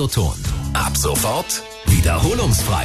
Radioton. Ab sofort wiederholungsfrei.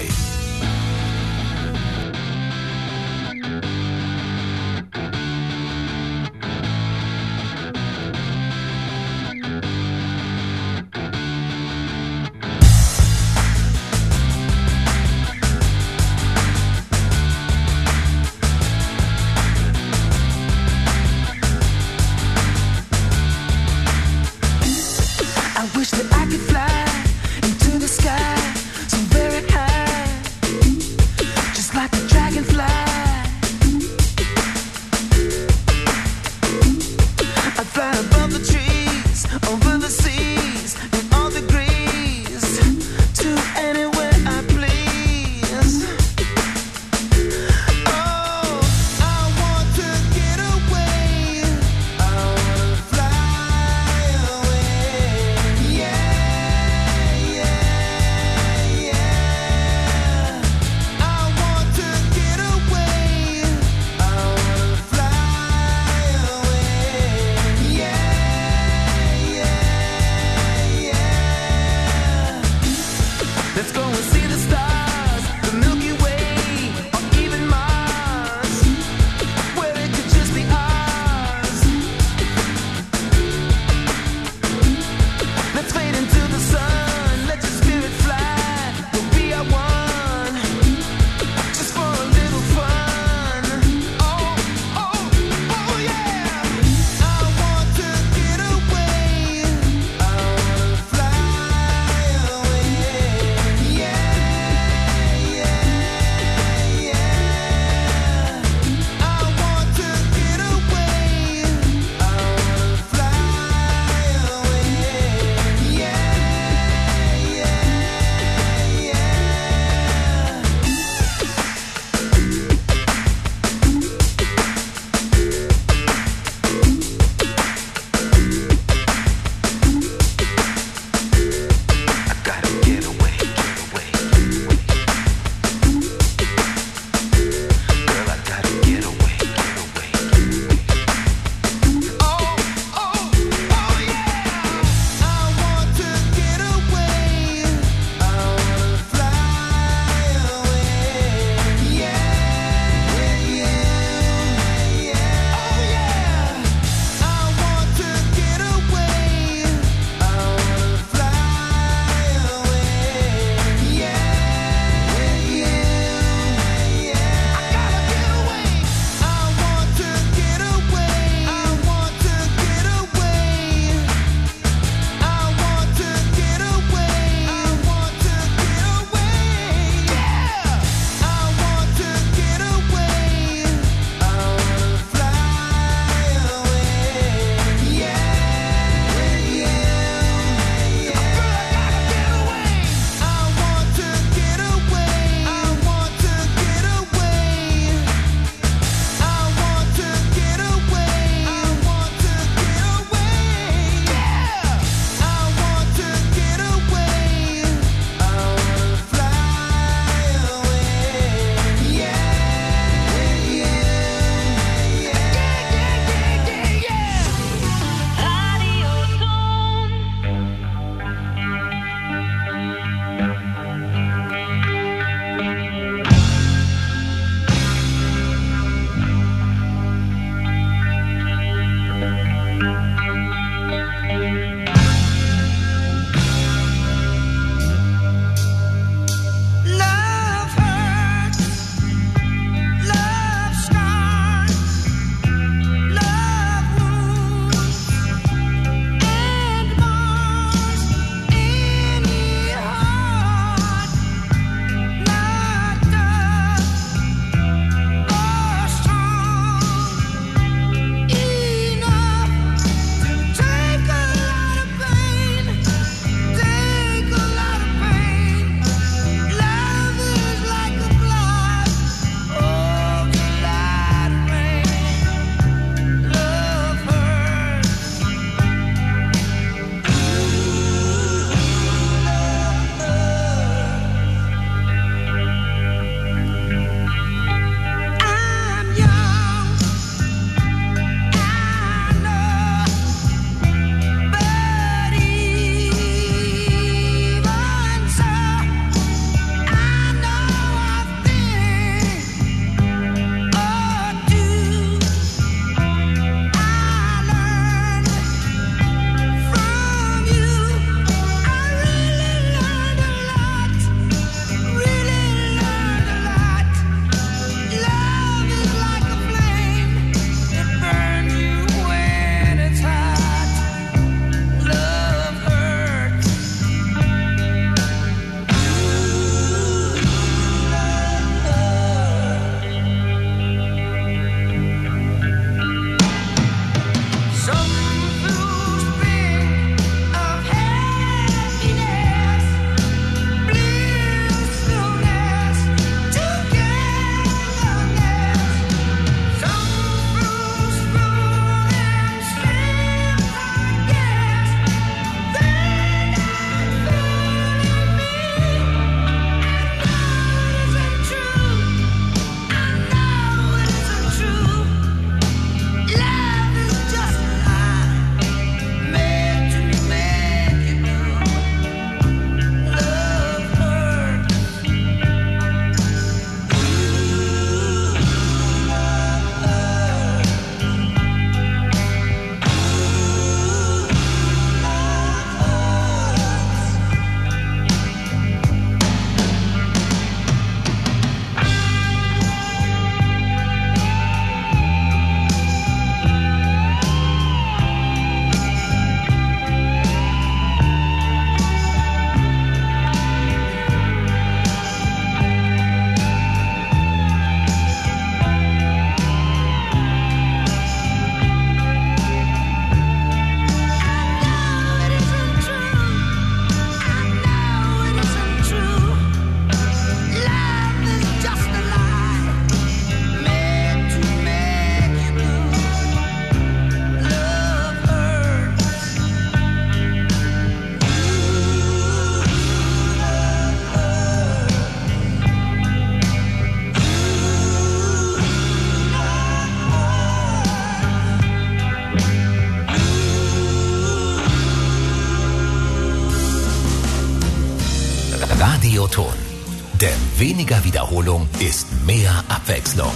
Radioton. Denn weniger Wiederholung ist mehr Abwechslung.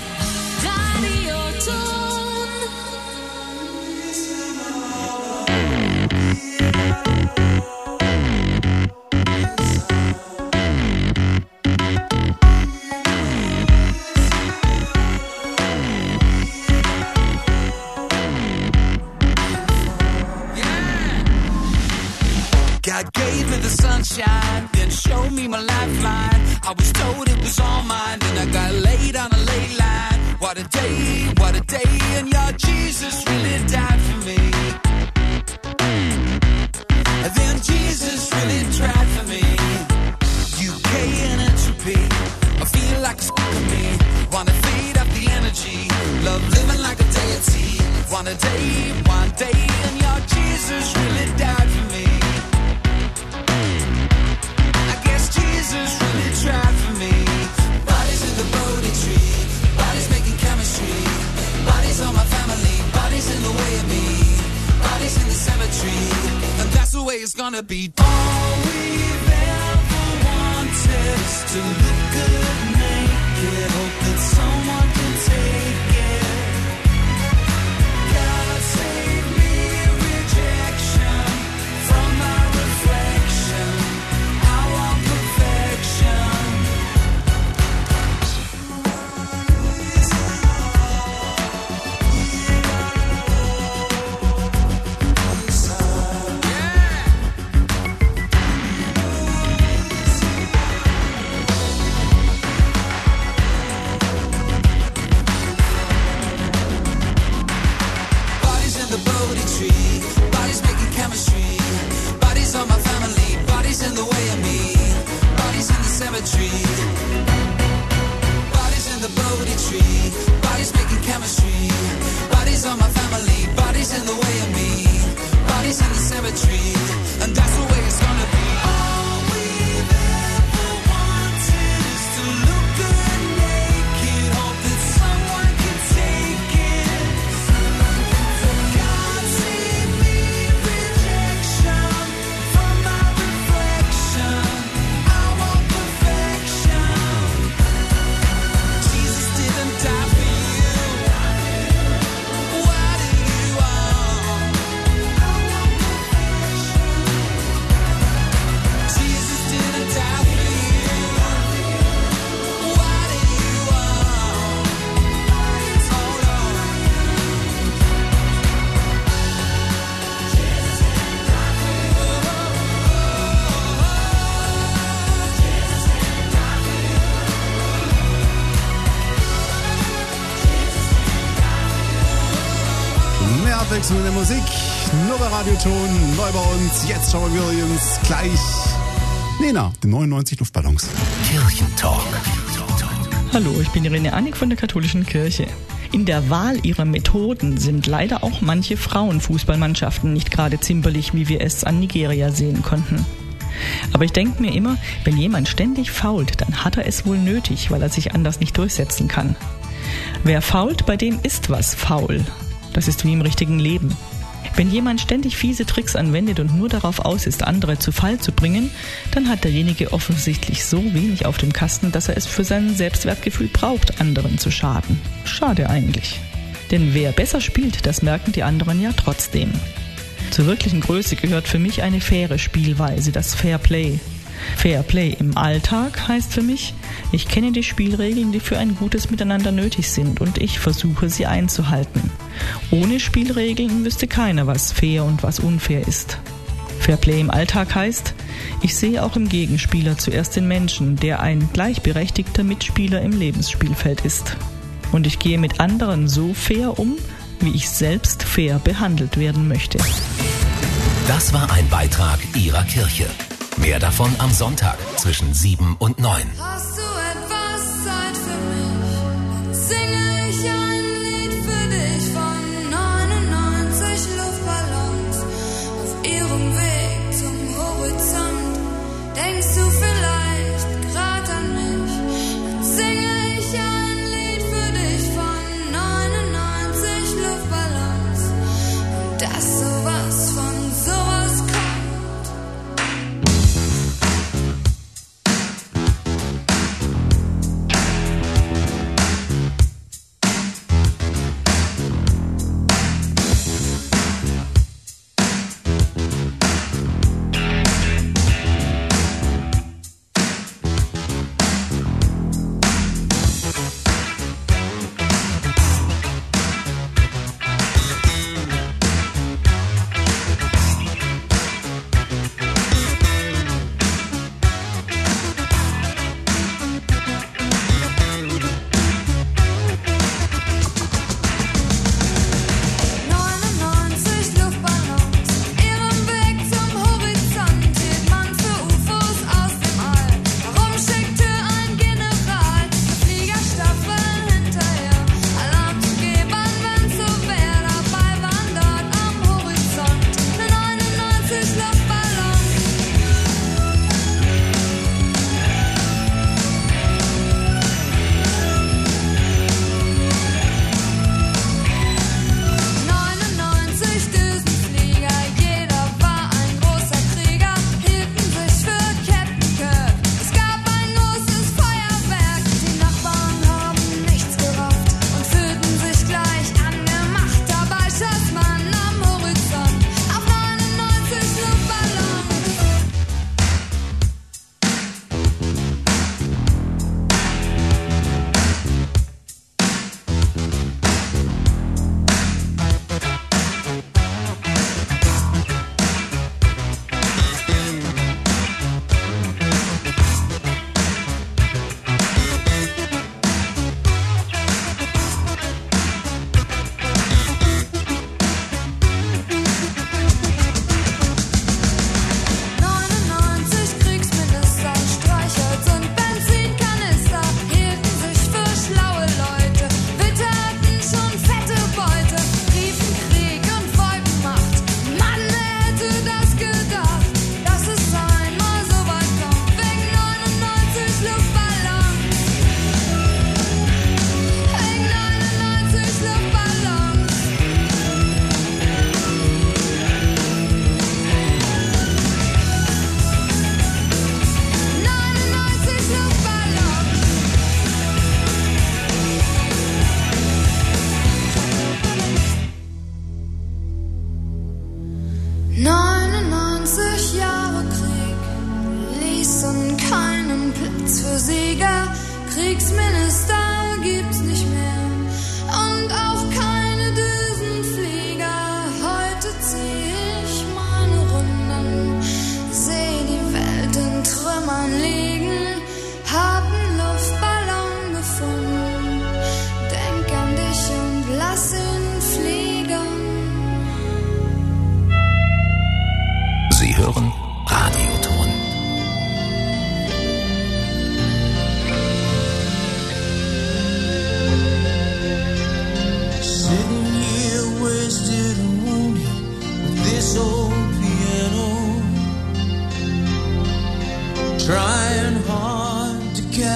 God gave me the sunshine, then showed me my lifeline. I was told it was all mine, then I got laid on a ley line. What a day, and your Jesus really died for me. And then Jesus really tried for me. UK and entropy, I feel like it's of me. Wanna feed up the energy, love living like a deity. One day, and your Jesus really died for me. Jesus really tried for me. Bodies in the Bodhi tree, bodies making chemistry. Bodies on my family, bodies in the way of me. Bodies in the cemetery, and that's the way it's gonna be. All we've ever wanted is to look good naked. Hope that someone can take it. God save me rejection from my reflection. Abwechslung in der Musik, nur bei Radioton, neu bei uns, jetzt schauen wir uns gleich Nena, den 99 Luftballons. Kirchentalk. Hallo, ich bin Irene Annig von der Katholischen Kirche. In der Wahl ihrer Methoden sind leider auch manche Frauenfußballmannschaften nicht gerade zimperlich, wie wir es an Nigeria sehen konnten. Aber ich denke mir immer, wenn jemand ständig fault, dann hat er es wohl nötig, weil er sich anders nicht durchsetzen kann. Wer fault, bei dem ist was faul. Das ist wie im richtigen Leben. Wenn jemand ständig fiese Tricks anwendet und nur darauf aus ist, andere zu Fall zu bringen, dann hat derjenige offensichtlich so wenig auf dem Kasten, dass er es für sein Selbstwertgefühl braucht, anderen zu schaden. Schade eigentlich. Denn wer besser spielt, das merken die anderen ja trotzdem. Zur wirklichen Größe gehört für mich eine faire Spielweise, das Fair Play. Fair Play im Alltag heißt für mich, ich kenne die Spielregeln, die für ein gutes Miteinander nötig sind und ich versuche sie einzuhalten. Ohne Spielregeln wüsste keiner, was fair und was unfair ist. Fair Play im Alltag heißt, ich sehe auch im Gegenspieler zuerst den Menschen, der ein gleichberechtigter Mitspieler im Lebensspielfeld ist. Und ich gehe mit anderen so fair um, wie ich selbst fair behandelt werden möchte. Das war ein Beitrag Ihrer Kirche. Mehr davon am Sonntag zwischen 7 und 9. Hast du etwas Zeit für mich? Singe ich ein Lied für dich von 99 Luftballons auf ihrem Weg zum Horizont. Denkst du vielleicht grad an mich? Dann singe ich ein Lied für dich von 99 Luftballons und dass sowas von sowas kommt.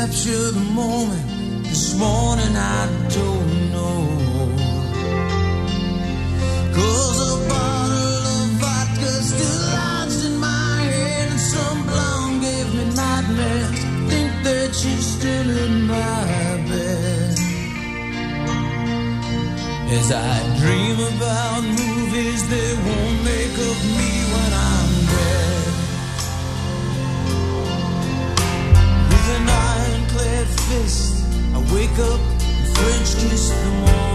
capture the moment. This morning I don't know. 'Cause a bottle of vodka still lodged in my head, and some blonde gave me nightmares. Think that she's still in my bed. As I dream about movies they won't make of me when I'm dead. With an ironclad fist I wake up and French kiss the morning.